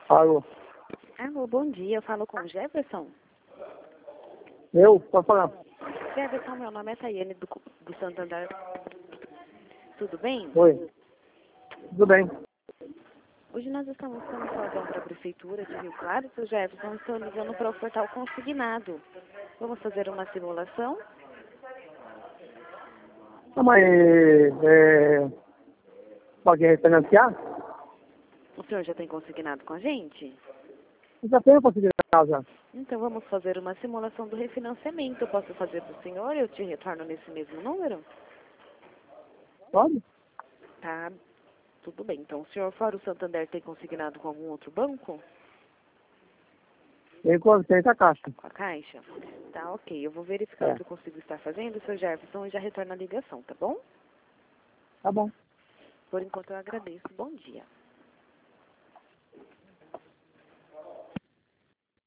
Alô. Alô, bom dia. Eu falo com o Jefferson. Eu? Pode falar. Jefferson, meu nome é Tayane do Santander. Tudo bem? Oi. Tudo bem. Hoje nós estamos com informação para a Prefeitura de Rio Claro, seu Jefferson. Estou ligando para o portal consignado. Vamos fazer uma simulação? Não, mas pode refinanciar? O senhor já tem consignado com a gente? Eu já tenho conseguido casa. Então vamos fazer uma simulação do refinanciamento. Eu posso fazer para o senhor e eu te retorno nesse mesmo número? Pode? Tá, tudo bem. Então, o senhor, fora o Santander, tem consignado com algum outro banco? Tem essa caixa. Com a Caixa? Tá, ok. Eu vou verificar o que eu consigo estar fazendo, seu Jefferson, e já retorno a ligação, tá bom? Tá bom. Por enquanto, eu agradeço. Bom dia.